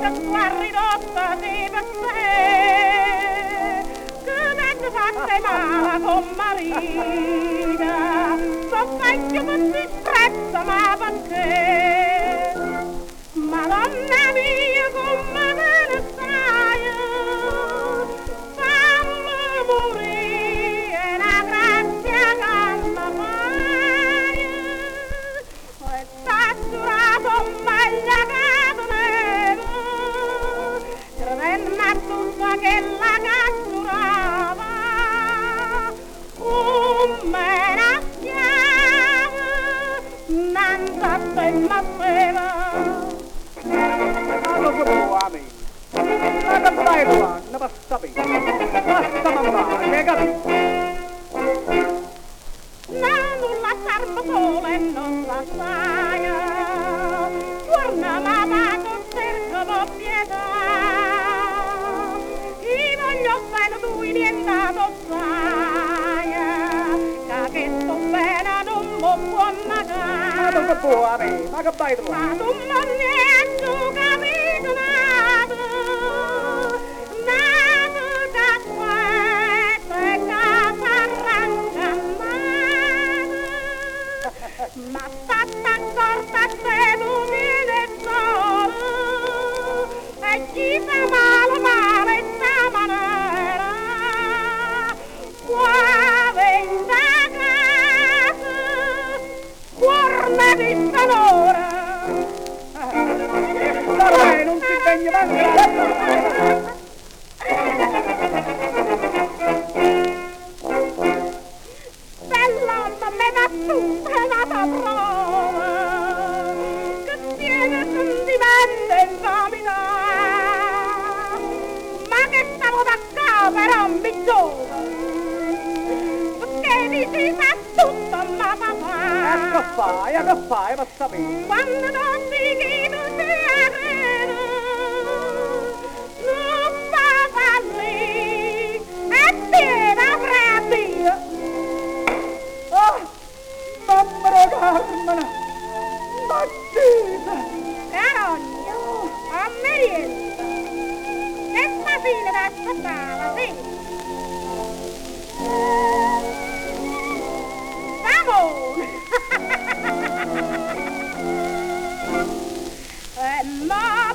che tua ridotta di per sé, che ne fatte male con marita, so vecchio che si strezza ma perché? Madonna mia come te ne stai, fammi morire una grazia che mi fai, e sta giurato meglio che tenevo, credendo a tutta che la catturava, come una schiava, non sappe m'appeva. Lo sapevo a me. La campagna non va sapere. Basta mamma, che capito? Nulla serve solo e non la sai, torna mamma con cerca pietà, io voglio bene tu nientato sai, che sto bene non mi può Ma lo magare, sapevo a me, ma che vai ma trovare? tu non hai capito nato che questo è casa arrancannata, ma stata accorta se tu vieni solo e chi fa male sta maniera, qua venga a casa, cuorne di sanora. Allora non si impegna manco. Bell'alba me va tutta la prova, che tiene sentimento in famiglia, ma che stavo da capo però mi giova, perché dici sa tutto ma papà. Che fai, ma sapere. Quando non si chiede si arreda, non fa falli e piena pratica. Ah, mamma Carmine, Mattita. Carogna, a merienda, e stasera da aspettare, sì. Vamos! Ma